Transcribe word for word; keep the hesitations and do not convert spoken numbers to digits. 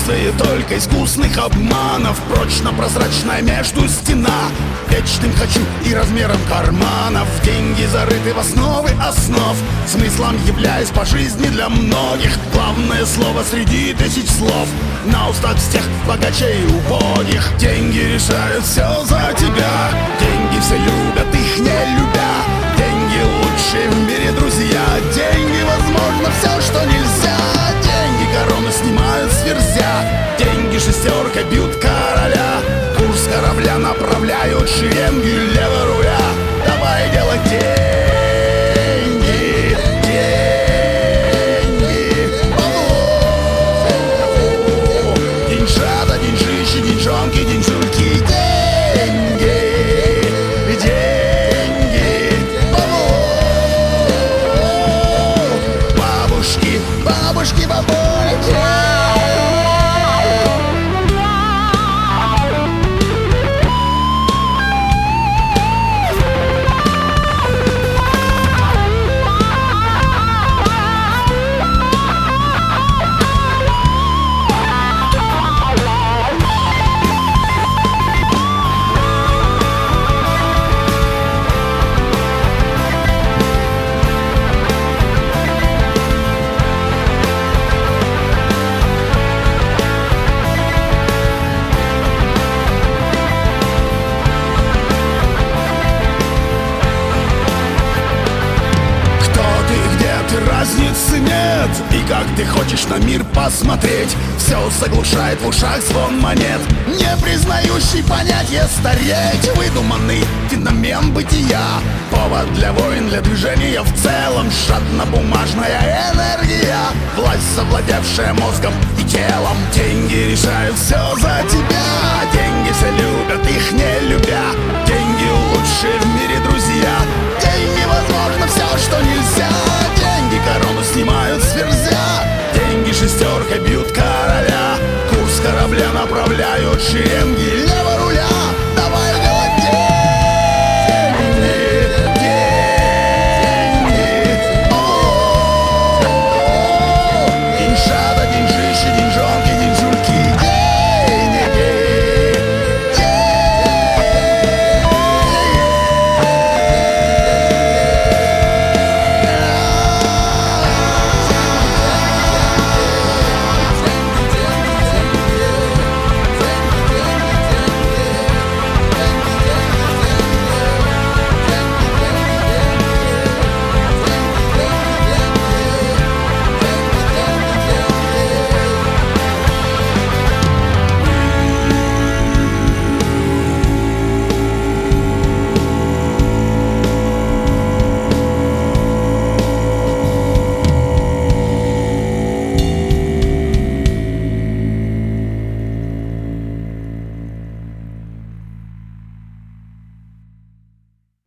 Следствие только искусных обманов, прочно-прозрачная между стена. Вечным хочу и размером карманов, деньги зарыты в основы основ, смыслом являясь по жизни для многих. Главное слово среди тысяч слов на устах всех богачей и убогих. Деньги решают все за тебя, деньги все любят, их не любя. Деньги лучшие в мире друзья, деньги возможно все, что нельзя. Деньги короны снимают с верзя, деньги шестеркой бьют короля. Курс корабля направляют шеренги лево руля. Давай делать деньги, деньги. О-о-о. Деньжата, деньжищи, деньжонки, деньжульки. Деньги, деньги. О-о-о. Бабушки, бабушки, бабульки. Разницы нет, и как ты хочешь на мир посмотреть, все заглушает в ушах звон монет, не признающий понятие стареть. Выдуманный феномен бытия, повод для войн, для движения в целом. Шатно-бумажная энергия, власть, завладевшая мозгом и телом. Деньги решают все за тебя,